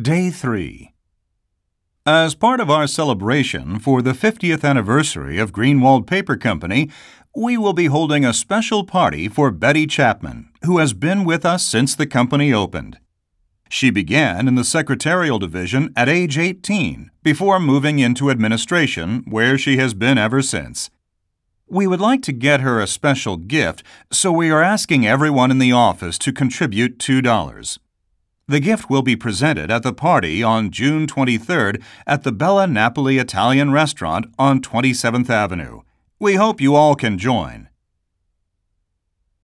Day 3. As part of our celebration for the 50th anniversary of Greenwald Paper Company, we will be holding a special party for Betty Chapman, who has been with us since the company opened. She began in the secretarial division at age 18 before moving into administration, where she has been ever since. We would like to get her a special gift, so we are asking everyone in the office to contribute $2. The gift will be presented at the party on June 23rd at the Bella Napoli Italian Restaurant on 27th Avenue. We hope you all can join.